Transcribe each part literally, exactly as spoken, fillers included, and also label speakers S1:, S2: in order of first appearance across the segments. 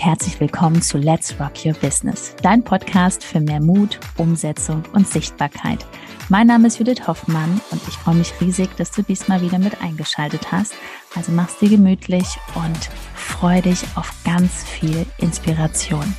S1: herzlich willkommen zu Let's Rock Your Business, dein Podcast für mehr Mut, Umsetzung und Sichtbarkeit. Mein Name ist Judith Hoffmann und ich freue mich riesig, dass du diesmal wieder mit eingeschaltet hast. Also mach's dir gemütlich und freu dich auf ganz viel Inspiration.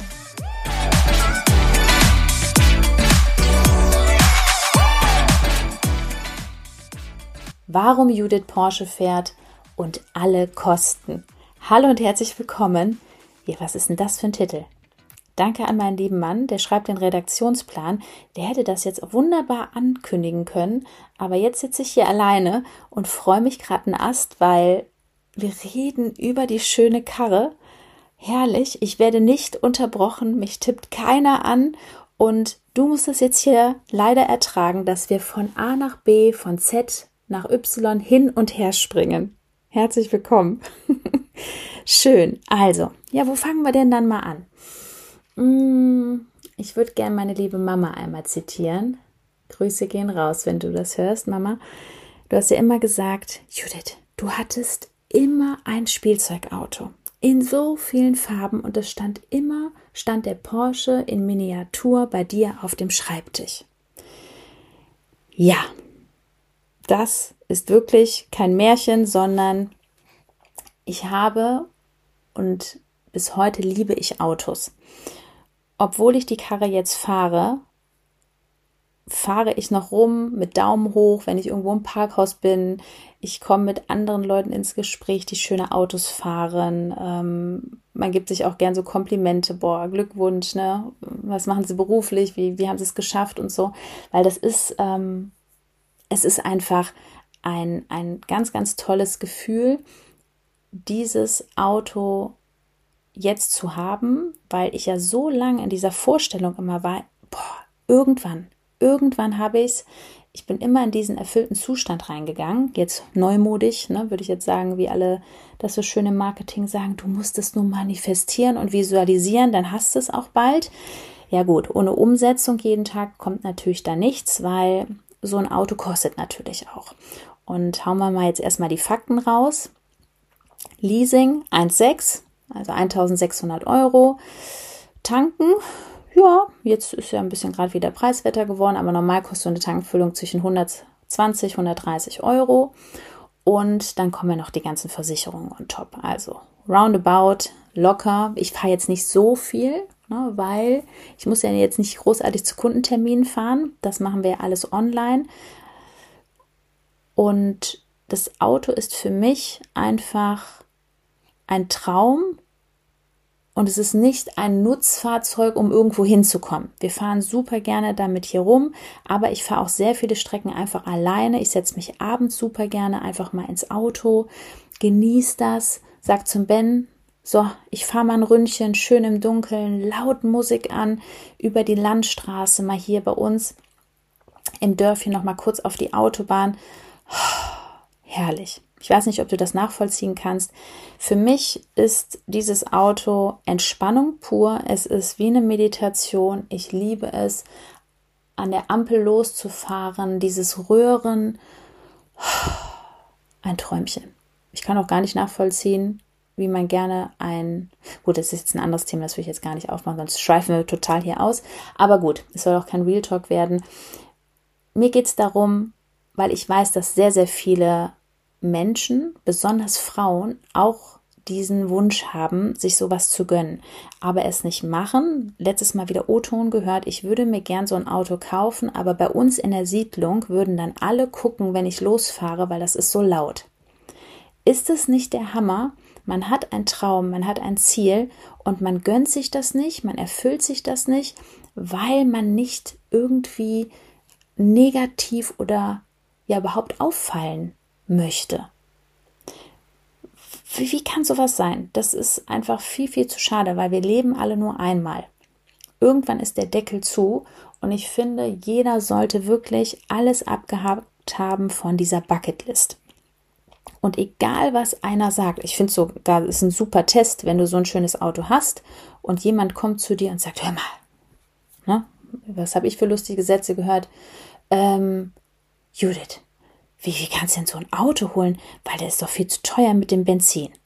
S1: Warum Judith Porsche fährt und alle Kosten. Hallo und herzlich willkommen. Ja, was ist denn das für ein Titel? Danke an meinen lieben Mann, der schreibt den Redaktionsplan. Der hätte das jetzt wunderbar ankündigen können, aber jetzt sitze ich hier alleine und freue mich gerade einen Ast, weil wir reden über die schöne Karre. Herrlich, ich werde nicht unterbrochen, mich tippt keiner an und du musst es jetzt hier leider ertragen, dass wir von A nach B, von Z nach Y hin und her springen. Herzlich willkommen. Schön. Also, ja, wo fangen wir denn dann mal an? Ich würde gerne meine liebe Mama einmal zitieren. Grüße gehen raus, wenn du das hörst, Mama. Du hast ja immer gesagt, Judith, du hattest immer ein Spielzeugauto in so vielen Farben und es stand immer, stand der Porsche in Miniatur bei dir auf dem Schreibtisch. Ja, das ist wirklich kein Märchen, sondern ich habe und bis heute liebe ich Autos. Obwohl ich die Karre jetzt fahre, fahre ich noch rum mit Daumen hoch, wenn ich irgendwo im Parkhaus bin. Ich komme mit anderen Leuten ins Gespräch, die schöne Autos fahren. Ähm, man gibt sich auch gern so Komplimente. Boah, Glückwunsch, ne? Was machen Sie beruflich? Wie, wie haben Sie es geschafft und so? Weil das ist, ähm, es ist einfach ein, ein ganz, ganz tolles Gefühl, dieses Auto jetzt zu haben, weil ich ja so lange in dieser Vorstellung immer war, boah, irgendwann, irgendwann habe ich es, ich bin immer in diesen erfüllten Zustand reingegangen, jetzt neumodisch, ne, würde ich jetzt sagen, wie alle das so schön im Marketing sagen, du musst es nur manifestieren und visualisieren, dann hast du es auch bald. Ja gut, ohne Umsetzung jeden Tag kommt natürlich da nichts, weil so ein Auto kostet natürlich auch. Und hauen wir mal jetzt erstmal die Fakten raus. Leasing eins Komma sechs, also eintausendsechshundert Euro. Tanken, ja, jetzt ist ja ein bisschen gerade wieder preiswerter geworden, aber normal kostet so eine Tankfüllung zwischen hundertzwanzig, hundertdreißig Euro. Und dann kommen ja noch die ganzen Versicherungen on top. Also roundabout, locker. Ich fahre jetzt nicht so viel, ne, weil ich muss ja jetzt nicht großartig zu Kundenterminen fahren. Das machen wir ja alles online. Und das Auto ist für mich einfach ein Traum und es ist nicht ein Nutzfahrzeug, um irgendwo hinzukommen. Wir fahren super gerne damit hier rum, aber ich fahre auch sehr viele Strecken einfach alleine. Ich setze mich abends super gerne einfach mal ins Auto, genieße das, sag zum Ben, so, ich fahre mal ein Ründchen, schön im Dunkeln, laut Musik an, über die Landstraße, mal hier bei uns im Dörfchen noch mal kurz auf die Autobahn. Herrlich. Ich weiß nicht, ob du das nachvollziehen kannst. Für mich ist dieses Auto Entspannung pur. Es ist wie eine Meditation. Ich liebe es, an der Ampel loszufahren, dieses Röhren. Ein Träumchen. Ich kann auch gar nicht nachvollziehen, wie man gerne ein... Gut, das ist jetzt ein anderes Thema, das will ich jetzt gar nicht aufmachen, sonst schweifen wir total hier aus. Aber gut, es soll auch kein Real Talk werden. Mir geht es darum, weil ich weiß, dass sehr, sehr viele Menschen, besonders Frauen, auch diesen Wunsch haben, sich sowas zu gönnen, aber es nicht machen. Letztes Mal wieder O-Ton gehört, ich würde mir gern so ein Auto kaufen, aber bei uns in der Siedlung würden dann alle gucken, wenn ich losfahre, weil das ist so laut. Ist es nicht der Hammer? Man hat einen Traum, man hat ein Ziel und man gönnt sich das nicht, man erfüllt sich das nicht, weil man nicht irgendwie negativ oder ja überhaupt auffallen möchte. Wie, wie kann sowas sein? Das ist einfach viel, viel zu schade, weil wir leben alle nur einmal. Irgendwann ist der Deckel zu und ich finde, jeder sollte wirklich alles abgehakt haben von dieser Bucketlist. Und egal, was einer sagt, ich finde sogar, es ist ein super Test, wenn du so ein schönes Auto hast und jemand kommt zu dir und sagt, hör mal, ne, was habe ich für lustige Sätze gehört? Ähm, Judith, Wie, wie kannst du denn so ein Auto holen? Weil der ist doch viel zu teuer mit dem Benzin.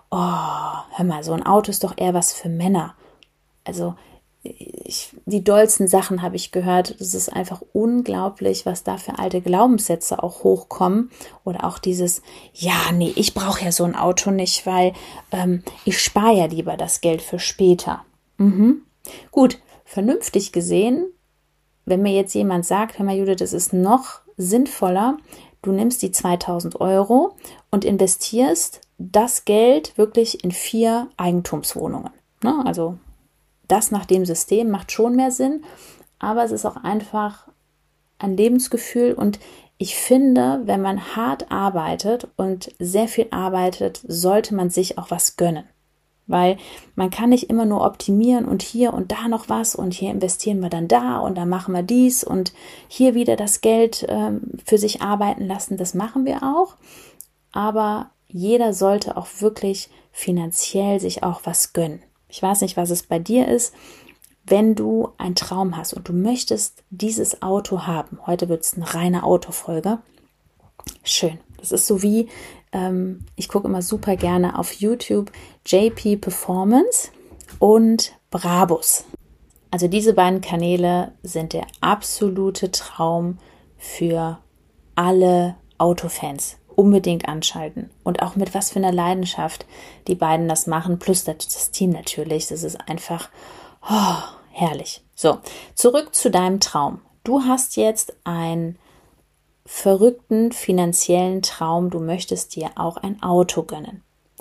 S1: oh, hör mal, so ein Auto ist doch eher was für Männer. Also ich, die dollsten Sachen habe ich gehört. Das ist einfach unglaublich, was da für alte Glaubenssätze auch hochkommen. Oder auch dieses, ja, nee, ich brauche ja so ein Auto nicht, weil ähm, ich spare ja lieber das Geld für später. Mhm. Gut, vernünftig gesehen, wenn mir jetzt jemand sagt, hör mal Judith, das ist noch sinnvoller, du nimmst die zweitausend Euro und investierst das Geld wirklich in vier Eigentumswohnungen. Ne? Also das nach dem System macht schon mehr Sinn, aber es ist auch einfach ein Lebensgefühl und ich finde, wenn man hart arbeitet und sehr viel arbeitet, sollte man sich auch was gönnen, weil man kann nicht immer nur optimieren und hier und da noch was und hier investieren wir dann da und dann machen wir dies und hier wieder das Geld ähm, für sich arbeiten lassen, das machen wir auch, aber jeder sollte auch wirklich finanziell sich auch was gönnen. Ich weiß nicht, was es bei dir ist, wenn du einen Traum hast und du möchtest dieses Auto haben. Heute wird es eine reine Autofolge. Schön. Das ist so wie, ähm, ich gucke immer super gerne auf YouTube J P Performance und Brabus. Also diese beiden Kanäle sind der absolute Traum für alle Autofans. Unbedingt anschalten und auch mit was für einer Leidenschaft die beiden das machen, plus das Team natürlich, das ist einfach oh, herrlich. So, zurück zu deinem Traum. Du hast jetzt einen verrückten finanziellen Traum, du möchtest dir auch ein Auto gönnen.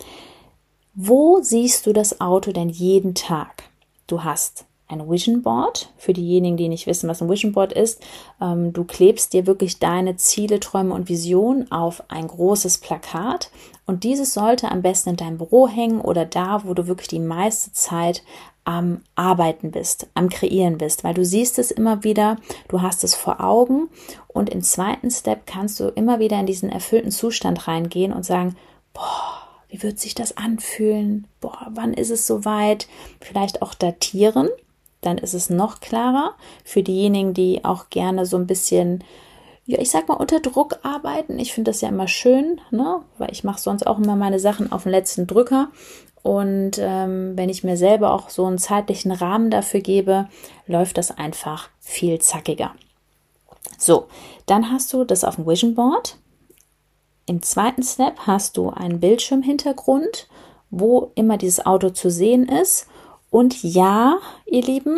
S1: Wo siehst du das Auto denn jeden Tag? Du hast ein Vision Board, für diejenigen, die nicht wissen, was ein Vision Board ist. Ähm, du klebst dir wirklich deine Ziele, Träume und Visionen auf ein großes Plakat und dieses sollte am besten in deinem Büro hängen oder da, wo du wirklich die meiste Zeit am Arbeiten bist, am Kreieren bist, weil du siehst es immer wieder, du hast es vor Augen und im zweiten Step kannst du immer wieder in diesen erfüllten Zustand reingehen und sagen, boah, wie wird sich das anfühlen? Boah, wann ist es soweit? Vielleicht auch datieren. Dann ist es noch klarer für diejenigen, die auch gerne so ein bisschen, ja, ich sag mal, unter Druck arbeiten. Ich finde das ja immer schön, ne? Weil ich mache sonst auch immer meine Sachen auf den letzten Drücker. Und ähm, wenn ich mir selber auch so einen zeitlichen Rahmen dafür gebe, läuft das einfach viel zackiger. So, dann hast du das auf dem Vision Board. Im zweiten Step hast du einen Bildschirmhintergrund, wo immer dieses Auto zu sehen ist. Und ja, ihr Lieben,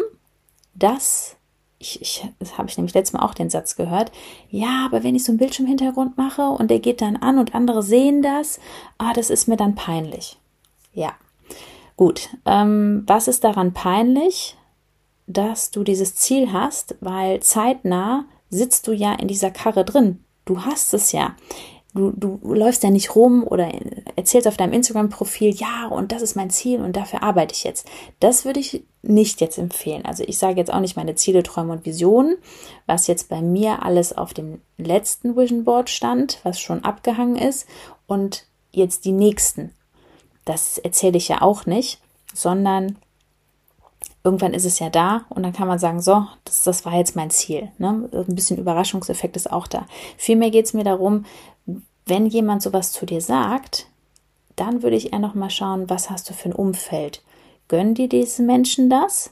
S1: das, ich, ich, das habe ich nämlich letztes Mal auch den Satz gehört, ja, aber wenn ich so einen Bildschirmhintergrund mache und der geht dann an und andere sehen das, ah, das ist mir dann peinlich. Ja, gut. Ähm, was ist daran peinlich? Dass du dieses Ziel hast, weil zeitnah sitzt du ja in dieser Karre drin. Du hast es ja. Du, du läufst ja nicht rum oder erzählst auf deinem Instagram-Profil, ja, und das ist mein Ziel und dafür arbeite ich jetzt. Das würde ich nicht jetzt empfehlen. Also ich sage jetzt auch nicht meine Ziele, Träume und Visionen, was jetzt bei mir alles auf dem letzten Vision Board stand, was schon abgehangen ist und jetzt die nächsten. Das erzähle ich ja auch nicht, sondern irgendwann ist es ja da und dann kann man sagen, so, das, das war jetzt mein Ziel. Ne? Ein bisschen Überraschungseffekt ist auch da. Vielmehr geht es mir darum, wenn jemand sowas zu dir sagt, dann würde ich eher noch mal schauen, was hast du für ein Umfeld? Gönnen dir diese Menschen das?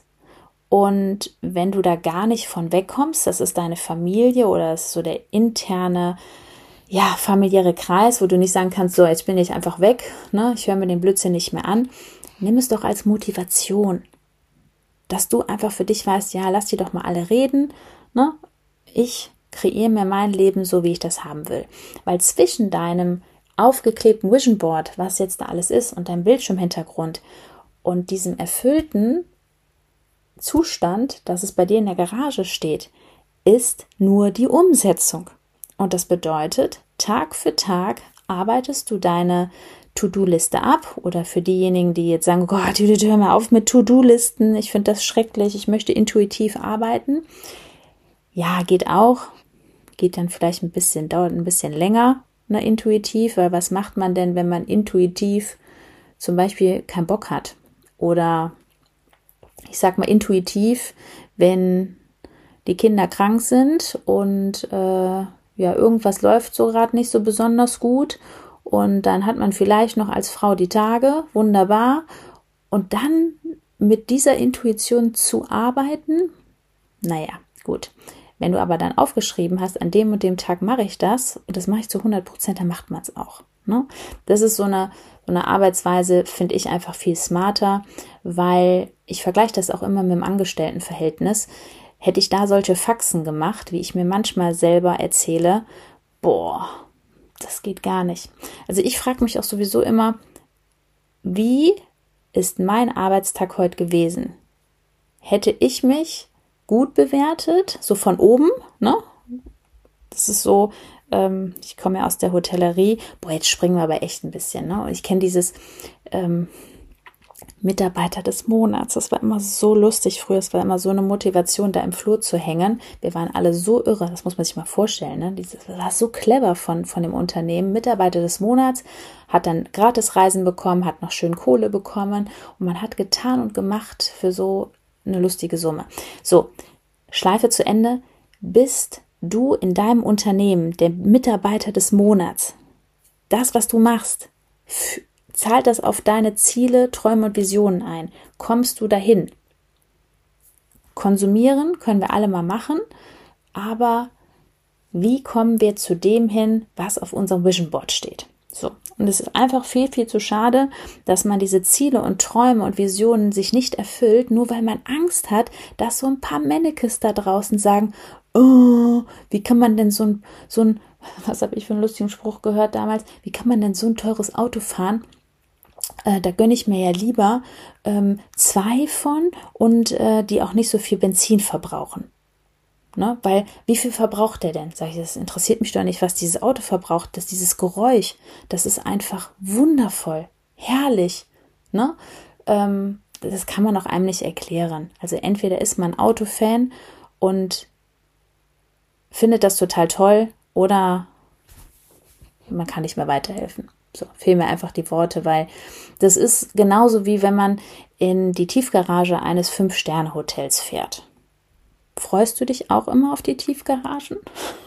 S1: Und wenn du da gar nicht von wegkommst, das ist deine Familie oder das ist so der interne, ja, familiäre Kreis, wo du nicht sagen kannst, so, jetzt bin ich einfach weg, ne? Ich höre mir den Blödsinn nicht mehr an. Nimm es doch als Motivation, dass du einfach für dich weißt, ja, lass die doch mal alle reden, ne? Ich kreiere mir mein Leben so, wie ich das haben will. Weil zwischen deinem aufgeklebten Vision Board, was jetzt da alles ist, und deinem Bildschirmhintergrund und diesem erfüllten Zustand, dass es bei dir in der Garage steht, ist nur die Umsetzung. Und das bedeutet, Tag für Tag arbeitest du deine To-Do-Liste ab oder für diejenigen, die jetzt sagen, Gott, Judith, hör mal auf mit To-Do-Listen, ich finde das schrecklich, ich möchte intuitiv arbeiten. Ja, geht auch, geht dann vielleicht ein bisschen, dauert ein bisschen länger, ne, intuitiv, weil was macht man denn, wenn man intuitiv zum Beispiel keinen Bock hat oder ich sag mal intuitiv, wenn die Kinder krank sind und äh, ja, irgendwas läuft so gerade nicht so besonders gut und dann hat man vielleicht noch als Frau die Tage, wunderbar. Und dann mit dieser Intuition zu arbeiten, naja, gut. Wenn du aber dann aufgeschrieben hast, an dem und dem Tag mache ich das, und das mache ich zu hundert Prozent, dann macht man es auch. Ne? Das ist so eine, so eine Arbeitsweise, finde ich einfach viel smarter, weil ich vergleiche das auch immer mit dem Angestelltenverhältnis. Hätte ich da solche Faxen gemacht, wie ich mir manchmal selber erzähle, boah, das geht gar nicht. Also ich frage mich auch sowieso immer, wie ist mein Arbeitstag heute gewesen? Hätte ich mich gut bewertet, so von oben, ne? Das ist so, ähm, ich komme ja aus der Hotellerie, boah, jetzt springen wir aber echt ein bisschen, ne? Und ich kenne dieses ähm, Mitarbeiter des Monats, das war immer so lustig früher, es war immer so eine Motivation, da im Flur zu hängen. Wir waren alle so irre, das muss man sich mal vorstellen, ne? Das war so clever von, von dem Unternehmen. Mitarbeiter des Monats, hat dann gratis Reisen bekommen, hat noch schön Kohle bekommen und man hat getan und gemacht für so eine lustige Summe. So, Schleife zu Ende. Bist du in deinem Unternehmen der Mitarbeiter des Monats? Das, was du machst, f- zahlt das auf deine Ziele, Träume und Visionen ein? Kommst du dahin? Konsumieren können wir alle mal machen, aber wie kommen wir zu dem hin, was auf unserem Vision Board steht? So, und es ist einfach viel, viel zu schade, dass man diese Ziele und Träume und Visionen sich nicht erfüllt, nur weil man Angst hat, dass so ein paar Männekes da draußen sagen, oh, wie kann man denn so ein, so ein, was habe ich für einen lustigen Spruch gehört damals, wie kann man denn so ein teures Auto fahren? Äh, da gönne ich mir ja lieber ähm, zwei von und äh, die auch nicht so viel Benzin verbrauchen. Ne? Weil, wie viel verbraucht der denn? Sag ich, das interessiert mich doch nicht, was dieses Auto verbraucht. Das, dieses Geräusch, das ist einfach wundervoll, herrlich. Ne? Ähm, das kann man auch einem nicht erklären. Also entweder ist man Autofan und findet das total toll oder man kann nicht mehr weiterhelfen. So, fehlen mir einfach die Worte, weil das ist genauso wie wenn man in die Tiefgarage eines Fünf-Sterne-Hotels fährt. Freust du dich auch immer auf die Tiefgaragen?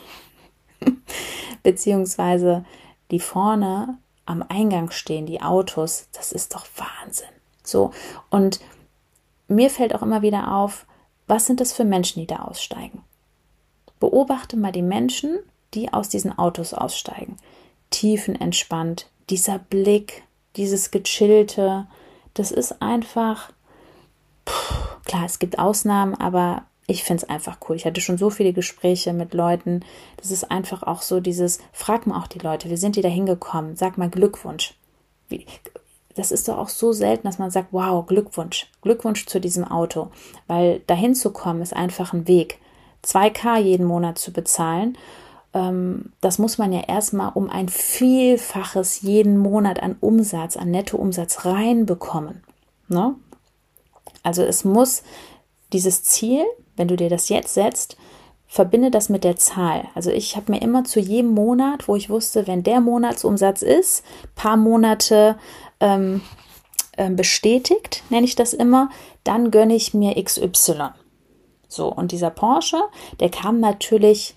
S1: Beziehungsweise die vorne am Eingang stehen, die Autos, das ist doch Wahnsinn. So, und mir fällt auch immer wieder auf, was sind das für Menschen, die da aussteigen? Beobachte mal die Menschen, die aus diesen Autos aussteigen. Tiefenentspannt, dieser Blick, dieses Gechillte, das ist einfach, pff, klar, es gibt Ausnahmen, aber ich finde es einfach cool. Ich hatte schon so viele Gespräche mit Leuten. Das ist einfach auch so dieses, frag mal auch die Leute, wie sind die da hingekommen? Sag mal Glückwunsch. Wie, das ist doch auch so selten, dass man sagt, wow, Glückwunsch. Glückwunsch zu diesem Auto. Weil dahin zu kommen ist einfach ein Weg. zwei K jeden Monat zu bezahlen, ähm, das muss man ja erstmal um ein Vielfaches jeden Monat an Umsatz, an Nettoumsatz reinbekommen. Ne? Also es muss dieses Ziel, wenn du dir das jetzt setzt, verbinde das mit der Zahl. Also ich habe mir immer zu jedem Monat, wo ich wusste, wenn der Monatsumsatz ist, paar Monate ähm, äh, bestätigt, nenne ich das immer, dann gönne ich mir X Y. So, und dieser Porsche, der kam natürlich,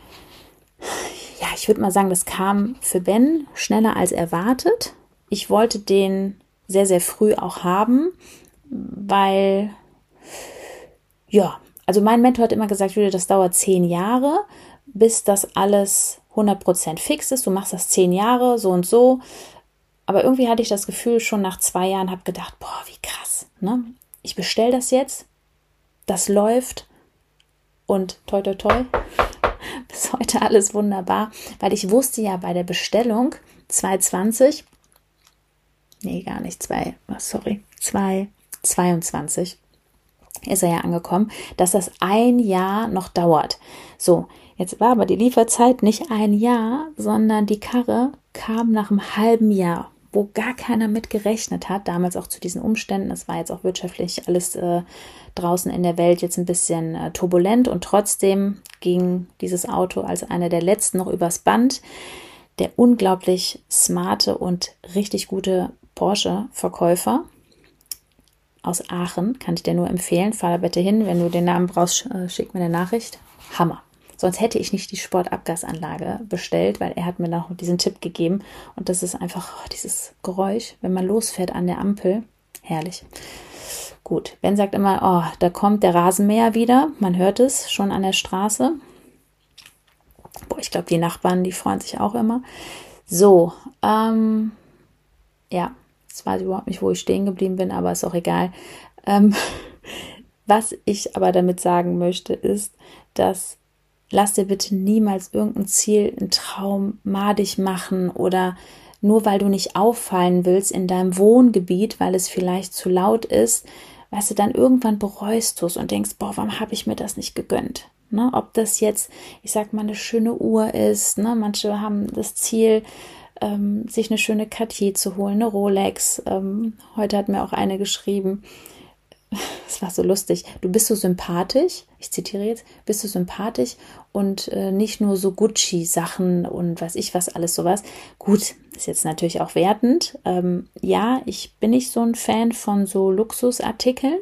S1: ja, ich würde mal sagen, das kam für Ben schneller als erwartet. Ich wollte den sehr, sehr früh auch haben, weil, ja, also mein Mentor hat immer gesagt, Julia, das dauert zehn Jahre, bis das alles hundert Prozent fix ist. Du machst das zehn Jahre, so und so. Aber irgendwie hatte ich das Gefühl, schon nach zwei Jahren habe gedacht, boah, wie krass. Ne? Ich bestelle das jetzt, das läuft und toi, toi, toi, bis heute alles wunderbar. Weil ich wusste ja bei der Bestellung zwanzig zwanzig, nee, gar nicht, zwei, sorry, zwanzig zweiundzwanzig, ist er ja angekommen, dass das ein Jahr noch dauert. So, jetzt war aber die Lieferzeit nicht ein Jahr, sondern die Karre kam nach einem halben Jahr, wo gar keiner mit gerechnet hat, damals auch zu diesen Umständen. Das war jetzt auch wirtschaftlich alles äh, draußen in der Welt jetzt ein bisschen äh, turbulent und trotzdem ging dieses Auto als einer der letzten noch übers Band. Der unglaublich smarte und richtig gute Porsche-Verkäufer aus Aachen, kann ich dir nur empfehlen. Fahr da bitte hin, wenn du den Namen brauchst, schick mir eine Nachricht. Hammer. Sonst hätte ich nicht die Sportabgasanlage bestellt, weil er hat mir noch diesen Tipp gegeben. Und das ist einfach oh, dieses Geräusch, wenn man losfährt an der Ampel. Herrlich. Gut, Ben sagt immer, oh, da kommt der Rasenmäher wieder. Man hört es schon an der Straße. Boah, ich glaube, die Nachbarn, die freuen sich auch immer. So, ähm, ja, jetzt weiß ich überhaupt nicht, wo ich stehen geblieben bin, aber ist auch egal. Ähm, was ich aber damit sagen möchte, ist, dass lass dir bitte niemals irgendein Ziel, einen Traum madig machen oder nur weil du nicht auffallen willst in deinem Wohngebiet, weil es vielleicht zu laut ist, weißt du, dann irgendwann bereust du es und denkst, boah, warum habe ich mir das nicht gegönnt? Ne? Ob das jetzt, ich sag mal, eine schöne Uhr ist, ne? Manche haben das Ziel, ähm, sich eine schöne Cartier zu holen, eine Rolex. Ähm, heute hat mir auch eine geschrieben, es war so lustig, du bist so sympathisch, ich zitiere jetzt, bist du sympathisch und äh, nicht nur so Gucci-Sachen und weiß ich was, alles sowas. Gut, ist jetzt natürlich auch wertend. Ähm, ja, ich bin nicht so ein Fan von so Luxusartikeln.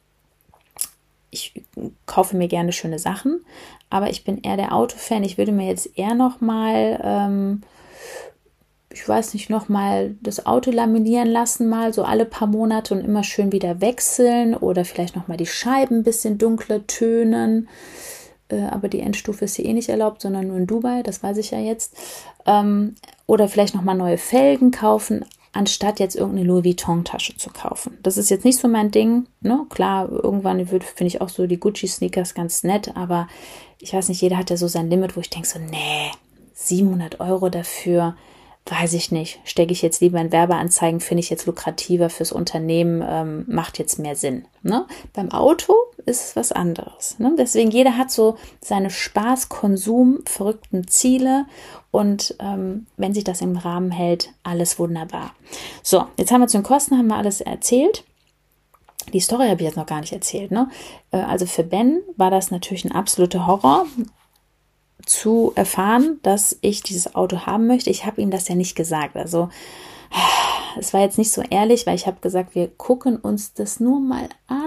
S1: Ich kaufe mir gerne schöne Sachen, aber ich bin eher der Autofan. Ich würde mir jetzt eher nochmal ähm, ich weiß nicht, nochmal das Auto laminieren lassen, mal so alle paar Monate und immer schön wieder wechseln oder vielleicht nochmal die Scheiben ein bisschen dunkler tönen. Äh, aber die Endstufe ist hier eh nicht erlaubt, sondern nur in Dubai, das weiß ich ja jetzt. Ähm, oder vielleicht nochmal neue Felgen kaufen, anstatt jetzt irgendeine Louis Vuitton-Tasche zu kaufen. Das ist jetzt nicht so mein Ding. Ne? Klar, irgendwann finde ich auch so die Gucci-Sneakers ganz nett, aber ich weiß nicht, jeder hat ja so sein Limit, wo ich denke so, nee, siebenhundert Euro dafür, weiß ich nicht, stecke ich jetzt lieber in Werbeanzeigen, finde ich jetzt lukrativer fürs Unternehmen, ähm, macht jetzt mehr Sinn. Ne? Beim Auto ist es was anderes. Ne? Deswegen, jeder hat so seine Spaß-, Konsum-, verrückten Ziele und ähm, wenn sich das im Rahmen hält, alles wunderbar. So, jetzt haben wir zu den Kosten, haben wir alles erzählt. Die Story habe ich jetzt noch gar nicht erzählt. Ne? Äh, also für Ben war das natürlich ein absoluter Horror, zu erfahren, dass ich dieses Auto haben möchte. Ich habe ihm das ja nicht gesagt. Also es war jetzt nicht so ehrlich, weil ich habe gesagt, wir gucken uns das nur mal an.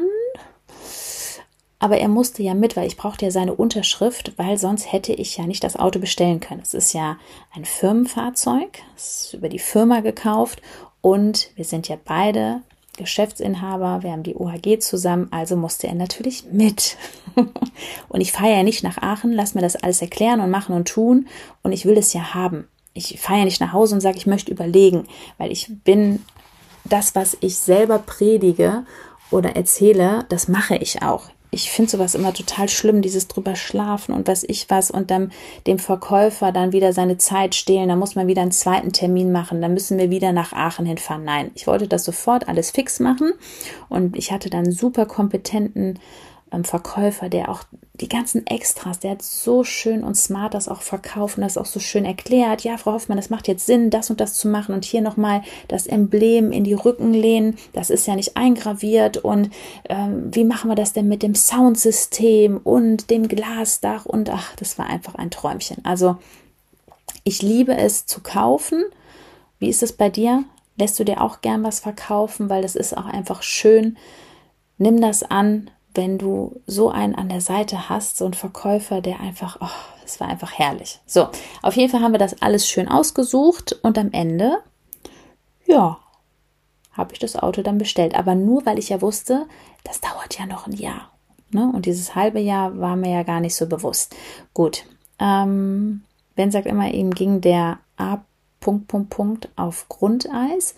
S1: Aber er musste ja mit, weil ich brauchte ja seine Unterschrift, weil sonst hätte ich ja nicht das Auto bestellen können. Es ist ja ein Firmenfahrzeug, es ist über die Firma gekauft und wir sind ja beide Geschäftsinhaber, wir haben die O H G zusammen, also musste er natürlich mit. Und ich fahre ja nicht nach Aachen, lass mir das alles erklären und machen und tun und ich will es ja haben. Ich fahre ja nicht nach Hause und sage, ich möchte überlegen, weil ich bin das, was ich selber predige oder erzähle, das mache ich auch. Ich finde sowas immer total schlimm, dieses drüber schlafen und was ich was und dann dem Verkäufer dann wieder seine Zeit stehlen, dann muss man wieder einen zweiten Termin machen, dann müssen wir wieder nach Aachen hinfahren. Nein, ich wollte das sofort alles fix machen und ich hatte dann einen super kompetenten ähm, Verkäufer, der auch die ganzen Extras, der hat so schön und smart das auch verkauft und das auch so schön erklärt. Ja, Frau Hoffmann, das macht jetzt Sinn, das und das zu machen und hier nochmal das Emblem in die Rückenlehnen, das ist ja nicht eingraviert und ähm, wie machen wir das denn mit dem Soundsystem und dem Glasdach und ach, das war einfach ein Träumchen. Also ich liebe es zu kaufen. Wie ist es bei dir? Lässt du dir auch gern was verkaufen, weil das ist auch einfach schön. Nimm das an, wenn du so einen an der Seite hast, so einen Verkäufer, der einfach, oh, das war einfach herrlich. So, auf jeden Fall haben wir das alles schön ausgesucht und am Ende, ja, habe ich das Auto dann bestellt. Aber nur, weil ich ja wusste, das dauert ja noch ein Jahr. Ne? Und dieses halbe Jahr war mir ja gar nicht so bewusst. Gut, ähm, Ben sagt immer, ihm ging der A. Punkt, Punkt, Punkt auf Grundeis.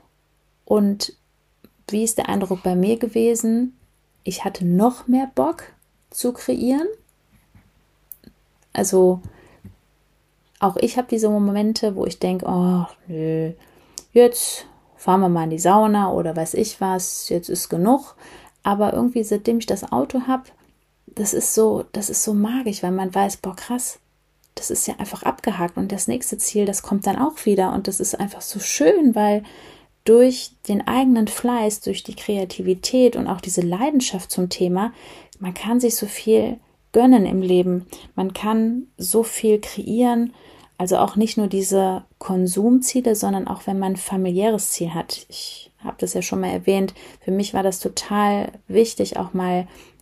S1: Und wie ist der Eindruck bei mir gewesen? Ich hatte noch mehr Bock zu kreieren. Also auch ich habe diese Momente, wo ich denke, oh nö, jetzt fahren wir mal in die Sauna oder weiß ich was, jetzt ist genug. Aber irgendwie, seitdem ich das Auto habe, das ist so, das ist so magisch, weil man weiß, boah krass, das ist ja einfach abgehakt und das nächste Ziel, das kommt dann auch wieder und das ist einfach so schön, weil durch den eigenen Fleiß, durch die Kreativität und auch diese Leidenschaft zum Thema, man kann sich so viel gönnen im Leben. Man kann so viel kreieren, also auch nicht nur diese Konsumziele, sondern auch wenn man ein familiäres Ziel hat. Ich habe das ja schon mal erwähnt, für mich war das total wichtig, auch mal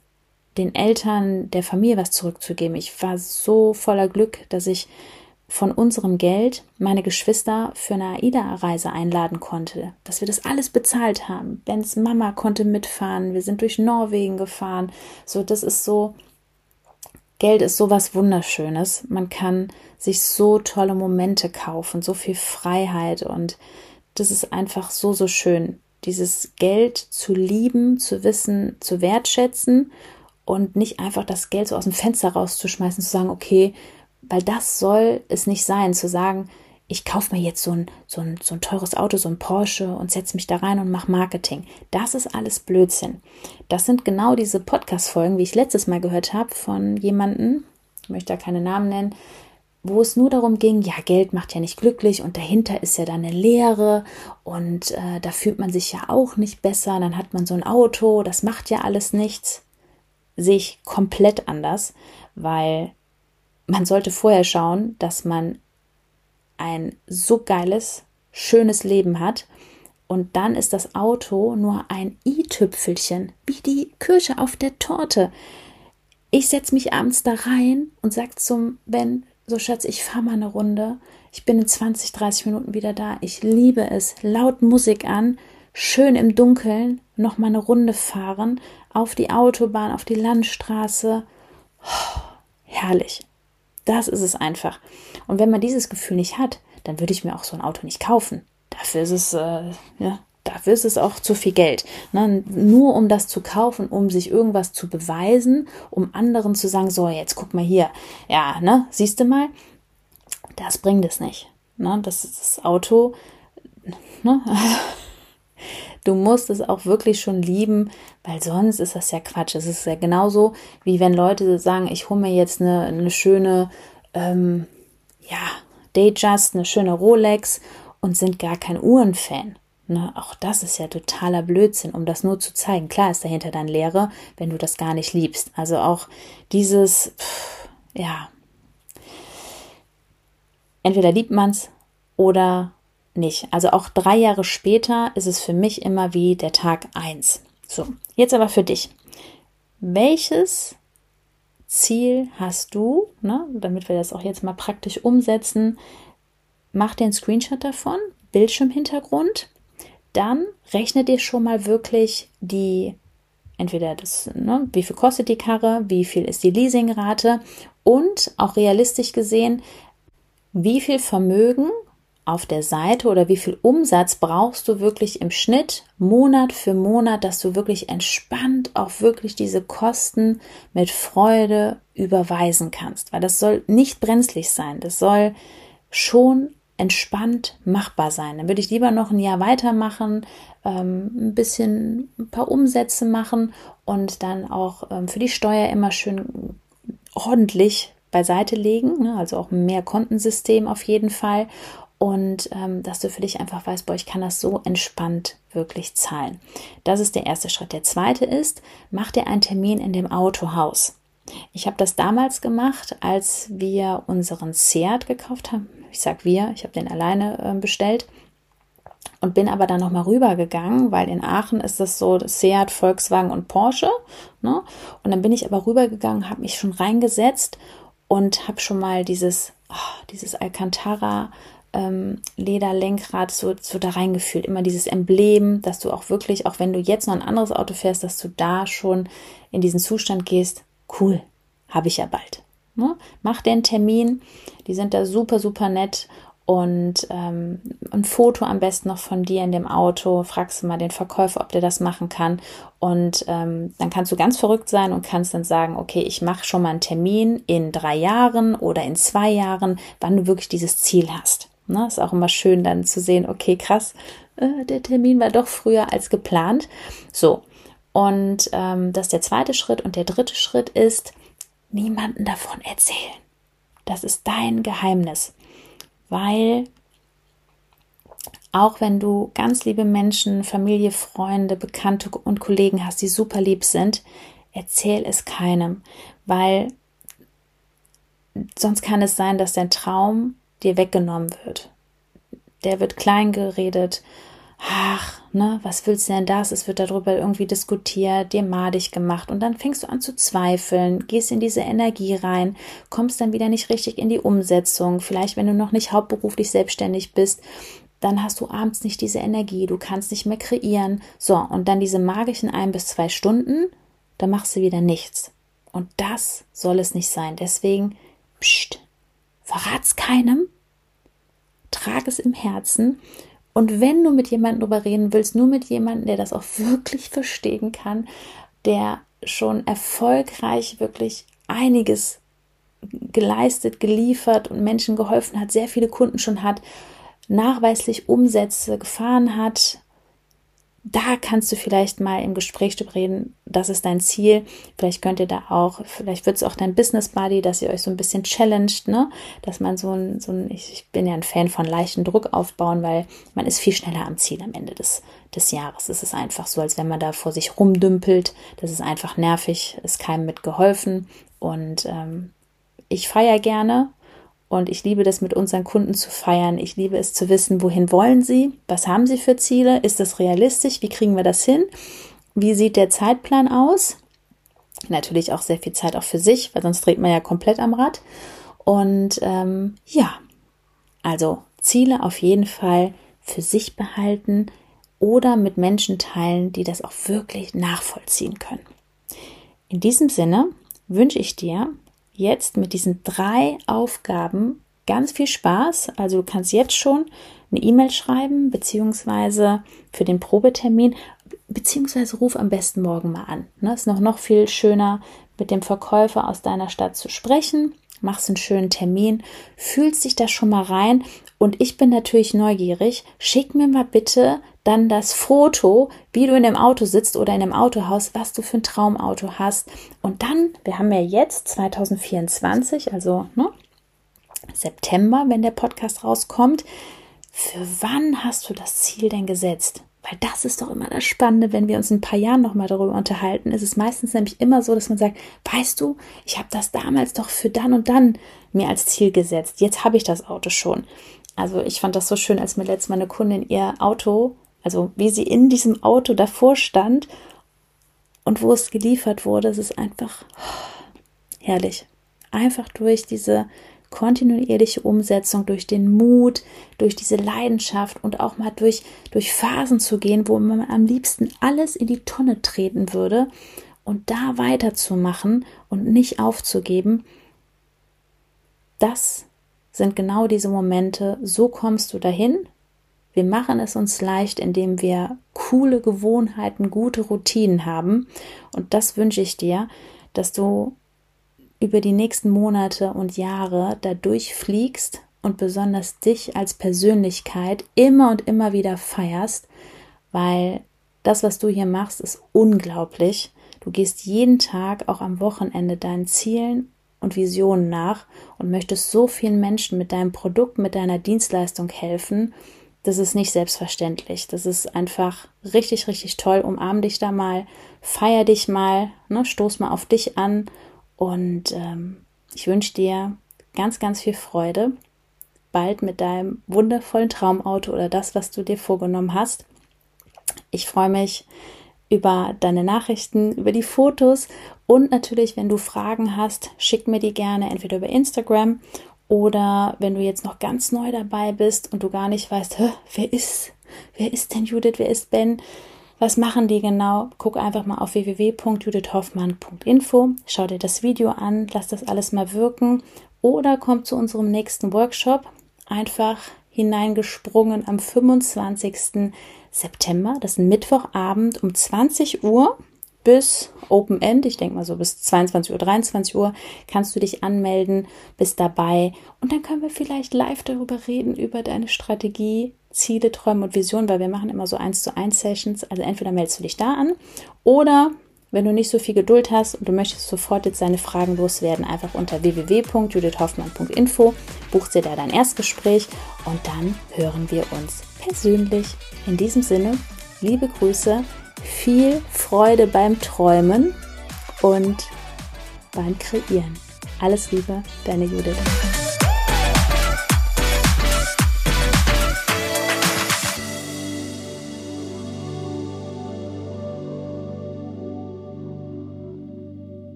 S1: den Eltern, der Familie was zurückzugeben. Ich war so voller Glück, dass ich von unserem Geld meine Geschwister für eine AIDA-Reise einladen konnte, dass wir das alles bezahlt haben. Bens Mama konnte mitfahren, wir sind durch Norwegen gefahren. So, das ist so, Geld ist so was Wunderschönes. Man kann sich so tolle Momente kaufen, so viel Freiheit und das ist einfach so, so schön. Dieses Geld zu lieben, zu wissen, zu wertschätzen und nicht einfach das Geld so aus dem Fenster rauszuschmeißen, zu sagen, okay, weil das soll es nicht sein, zu sagen, ich kaufe mir jetzt so ein, so ein, so ein teures Auto, so ein Porsche und setze mich da rein und mache Marketing. Das ist alles Blödsinn. Das sind genau diese Podcast-Folgen, wie ich letztes Mal gehört habe von jemandem, ich möchte da keine Namen nennen, wo es nur darum ging, ja, Geld macht ja nicht glücklich und dahinter ist ja dann eine Leere und äh, da fühlt man sich ja auch nicht besser, dann hat man so ein Auto, das macht ja alles nichts. Sehe ich komplett anders, weil man sollte vorher schauen, dass man ein so geiles, schönes Leben hat und dann ist das Auto nur ein i-Tüpfelchen, wie die Kirsche auf der Torte. Ich setze mich abends da rein und sage zum Ben, so Schatz, ich fahre mal eine Runde, ich bin in zwanzig, dreißig Minuten wieder da, ich liebe es, laut Musik an, schön im Dunkeln, noch mal eine Runde fahren, auf die Autobahn, auf die Landstraße, oh, herrlich. Das ist es einfach. Und wenn man dieses Gefühl nicht hat, dann würde ich mir auch so ein Auto nicht kaufen. Dafür ist es, äh, ja, dafür ist es auch zu viel Geld. Ne? Nur um das zu kaufen, um sich irgendwas zu beweisen, um anderen zu sagen, so, jetzt guck mal hier. Ja, ne, siehst du mal, das bringt es nicht. Ne? Das ist das Auto, ne? Du musst es auch wirklich schon lieben, weil sonst ist das ja Quatsch. Es ist ja genauso, wie wenn Leute sagen, ich hole mir jetzt eine, eine schöne, ähm, ja, Datejust, eine schöne Rolex und sind gar kein Uhrenfan. Ne? Auch das ist ja totaler Blödsinn, um das nur zu zeigen. Klar ist dahinter dann Leere, wenn du das gar nicht liebst. Also auch dieses, pff, ja, entweder liebt man es oder nicht. Also auch drei Jahre später ist es für mich immer wie der Tag eins. So, jetzt aber für dich. Welches Ziel hast du, ne, damit wir das auch jetzt mal praktisch umsetzen? Mach dir einen Screenshot davon, Bildschirmhintergrund. Dann rechne dir schon mal wirklich die, entweder das, ne, wie viel kostet die Karre, wie viel ist die Leasingrate und auch realistisch gesehen, wie viel Vermögen auf der Seite oder wie viel Umsatz brauchst du wirklich im Schnitt Monat für Monat, dass du wirklich entspannt auch wirklich diese Kosten mit Freude überweisen kannst. Weil das soll nicht brenzlig sein, das soll schon entspannt machbar sein. Dann würde ich lieber noch ein Jahr weitermachen, ähm, ein bisschen, ein paar Umsätze machen und dann auch ähm, für die Steuer immer schön ordentlich beiseite legen, ne? Also auch mehr Kontensystem auf jeden Fall. Und ähm, dass du für dich einfach weißt, boah, ich kann das so entspannt wirklich zahlen. Das ist der erste Schritt. Der zweite ist, mach dir einen Termin in dem Autohaus. Ich habe das damals gemacht, als wir unseren Seat gekauft haben. Ich sag wir, ich habe den alleine äh, bestellt und bin aber dann nochmal rübergegangen, weil in Aachen ist das so Seat, Volkswagen und Porsche. Ne? Und dann bin ich aber rübergegangen, habe mich schon reingesetzt und habe schon mal dieses, oh, dieses Alcantara Ähm, Lederlenkrad so, so da reingefühlt, immer dieses Emblem, dass du auch wirklich, auch wenn du jetzt noch ein anderes Auto fährst, dass du da schon in diesen Zustand gehst, cool, habe ich ja bald. Ne? Mach dir einen Termin, die sind da super, super nett und ähm, ein Foto am besten noch von dir in dem Auto, fragst du mal den Verkäufer, ob der das machen kann und ähm, dann kannst du ganz verrückt sein und kannst dann sagen, okay, ich mache schon mal einen Termin in drei Jahren oder in zwei Jahren, wann du wirklich dieses Ziel hast. Ne, ist auch immer schön dann zu sehen, okay, krass, äh, der Termin war doch früher als geplant. So, und ähm, das ist der zweite Schritt. Und der dritte Schritt ist, niemanden davon erzählen. Das ist dein Geheimnis. Weil auch wenn du ganz liebe Menschen, Familie, Freunde, Bekannte und Kollegen hast, die super lieb sind, erzähl es keinem. Weil sonst kann es sein, dass dein Traum dir weggenommen wird. Der wird klein geredet. ach, ne, was willst du denn das? Es wird darüber irgendwie diskutiert, dir madig gemacht und dann fängst du an zu zweifeln, gehst in diese Energie rein, kommst dann wieder nicht richtig in die Umsetzung. Vielleicht, wenn du noch nicht hauptberuflich selbstständig bist, dann hast du abends nicht diese Energie, du kannst nicht mehr kreieren. So, und dann diese magischen ein bis zwei Stunden, da machst du wieder nichts. Und das soll es nicht sein. Deswegen, pst, verrat's keinem, trag es im Herzen. Und wenn du mit jemandem drüber reden willst, nur mit jemandem, der das auch wirklich verstehen kann, der schon erfolgreich wirklich einiges geleistet, geliefert und Menschen geholfen hat, sehr viele Kunden schon hat, nachweislich Umsätze gefahren hat, da kannst du vielleicht mal im Gespräch drüber reden, das ist dein Ziel. Vielleicht könnt ihr da auch, vielleicht wird es auch dein Business Buddy, dass ihr euch so ein bisschen challenged, ne? Dass man so ein, so ein, ich bin ja ein Fan von leichten Druck aufbauen, weil man ist viel schneller am Ziel am Ende des, des Jahres. Es ist einfach so, als wenn man da vor sich rumdümpelt. Das ist einfach nervig, ist keinem mitgeholfen. Und ähm, ich feiere gerne. Und ich liebe das, mit unseren Kunden zu feiern. Ich liebe es zu wissen, wohin wollen sie? Was haben sie für Ziele? Ist das realistisch? Wie kriegen wir das hin? Wie sieht der Zeitplan aus? Natürlich auch sehr viel Zeit auch für sich, weil sonst dreht man ja komplett am Rad. Und ähm, ja, also Ziele auf jeden Fall für sich behalten oder mit Menschen teilen, die das auch wirklich nachvollziehen können. In diesem Sinne wünsche ich dir jetzt mit diesen drei Aufgaben ganz viel Spaß. Also du kannst jetzt schon eine E-Mail schreiben, beziehungsweise für den Probetermin, beziehungsweise ruf am besten morgen mal an. Ne, ist noch, noch viel schöner, mit dem Verkäufer aus deiner Stadt zu sprechen. Machst einen schönen Termin, fühlst dich da schon mal rein. Und ich bin natürlich neugierig. Schick mir mal bitte dann das Foto, wie du in dem Auto sitzt oder in dem Autohaus, was du für ein Traumauto hast. Und dann, wir haben ja jetzt zwanzig vierundzwanzig, also ne, September, wenn der Podcast rauskommt. Für wann hast du das Ziel denn gesetzt? Weil das ist doch immer das Spannende, wenn wir uns in ein paar Jahren nochmal darüber unterhalten, ist es meistens nämlich immer so, dass man sagt, weißt du, ich habe das damals doch für dann und dann mir als Ziel gesetzt. Jetzt habe ich das Auto schon. Also ich fand das so schön, als mir letztes Mal eine Kundin ihr Auto, also wie sie in diesem Auto davor stand und wo es geliefert wurde, es ist einfach herrlich. Einfach durch diese kontinuierliche Umsetzung, durch den Mut, durch diese Leidenschaft und auch mal durch, durch Phasen zu gehen, wo man am liebsten alles in die Tonne treten würde und da weiterzumachen und nicht aufzugeben, das sind genau diese Momente, so kommst du dahin. Wir machen es uns leicht, indem wir coole Gewohnheiten, gute Routinen haben. Und das wünsche ich dir, dass du über die nächsten Monate und Jahre da durchfliegst und besonders dich als Persönlichkeit immer und immer wieder feierst, weil das, was du hier machst, ist unglaublich. Du gehst jeden Tag, auch am Wochenende, deinen Zielen und Visionen nach und möchtest so vielen Menschen mit deinem Produkt, mit deiner Dienstleistung helfen. Das ist nicht selbstverständlich. Das ist einfach richtig, richtig toll. Umarm dich da mal, feier dich mal, ne, stoß mal auf dich an und ähm, ich wünsche dir ganz, ganz viel Freude, bald mit deinem wundervollen Traumauto oder das, was du dir vorgenommen hast. Ich freue mich über deine Nachrichten, über die Fotos und natürlich, wenn du Fragen hast, schick mir die gerne entweder über Instagram oder wenn du jetzt noch ganz neu dabei bist und du gar nicht weißt, wer ist, wer ist denn Judith, wer ist Ben, was machen die genau? Guck einfach mal auf w w w punkt judith hoffmann punkt info, schau dir das Video an, lass das alles mal wirken oder komm zu unserem nächsten Workshop, einfach hineingesprungen am fünfundzwanzigsten September, das ist ein Mittwochabend um zwanzig Uhr bis Open End, ich denke mal so bis zweiundzwanzig Uhr, dreiundzwanzig Uhr kannst du dich anmelden, bist dabei und dann können wir vielleicht live darüber reden, über deine Strategie, Ziele, Träume und Visionen, weil wir machen immer so eins zu eins Sessions, also entweder meldest du dich da an oder wenn du nicht so viel Geduld hast und du möchtest sofort jetzt deine Fragen loswerden, einfach unter w w w punkt judith hoffmann punkt info, buchst dir da dein Erstgespräch und dann hören wir uns persönlich. In diesem Sinne, liebe Grüße, viel Freude beim Träumen und beim Kreieren. Alles Liebe, deine Judith.